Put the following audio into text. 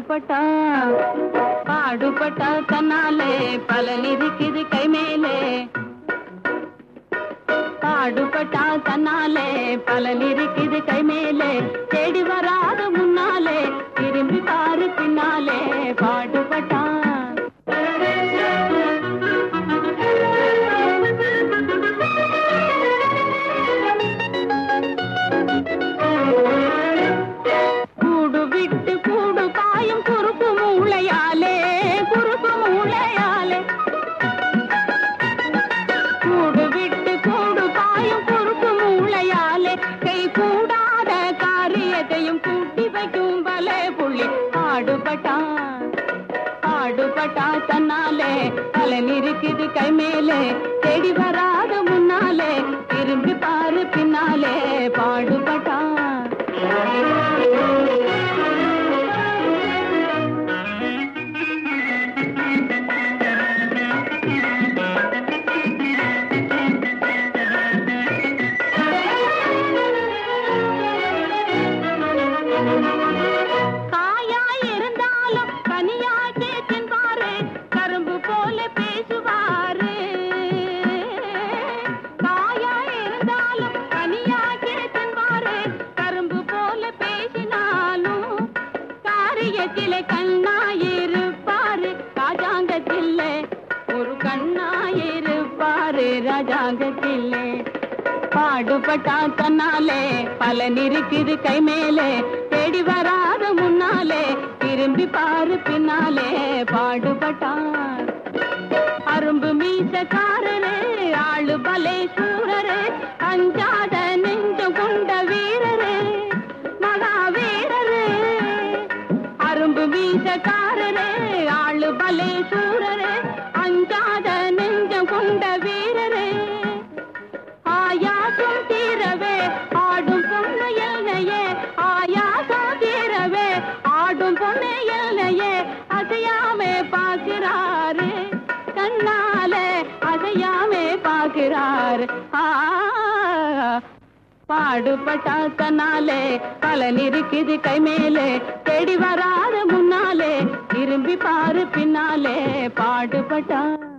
பாடுபட்டா பாடுபட்டா தன்னாலே பலன் இருக்குது கை மேலே. பாடுபட்டா தன்னாலே பலன் இருக்குது கை மேலே. தேடி வராத முன்னாலே திரும்பி பாரு பின்னாலே. பாடுபட்டா கூடு விட்டு கூடு காயும் குறுக்கு மூளையாலே. குறுக்கு மூளையாலே கூடு விட்டு கூடு காயும் குறுக்கு மூளையாலே. கை கூடாத காரியத்தையும் கூட்டி வைக்கும் பலே புள்ளி. பாடுபட்டா பாடுபட்டா தன்னாலே பலன் இருக்குது கை மேலே. தேடி வராத முன்னாலே திரும்பி பாரு பின்னாலே. பாடுபட்டா காயாய் இருந்தாலும் கனியாக்கே தின்பாரு. கரும்பு போல பேசுவாரு. காயாய் இருந்தாலும் கனியாக்கே தின்பாரு. கரும்பு போல பேசினாலும் காரியத்திலே கண்ணாயிருப்பாரு. ராஜாங்கத்திலே ஒரு கண்ணாயிருப்பாரு. ராஜாங்கத்திலே பாடுபட்டா தன்னாலே பலன் இருக்குது கை மேலே. தேடி வராத முன்னாலே திரும்பி பாரு பின்னாலே. பாடுபட்டா அரும்பு மீசக்காரரே ஆளு பலே சூரரே. அஞ்சாத நெஞ்சம் கொண்ட வீரரே மகாவீரரே. அரும்பு மீசக்காரரே ஆளு பலே சூரரே. அஞ்சாத நெஞ்சம் கொண்ட வீரரே. ஆயாசம் தீரவே ஆடும் பொண்ணு எல்லையே. ஆயாசம் தீரவே ஆடும் பொண்ணு எல்லையே. அசையாமே பார்க்கிறாரு கண்ணாலே. அசையாமே பார்க்கிறாரு. பாடுபட்டா தன்னாலே பலன் இருக்குது கை மேலே. தேடி வராத முன்னாலே திரும்பி பாரு பின்னாலே. பாடுபட்டா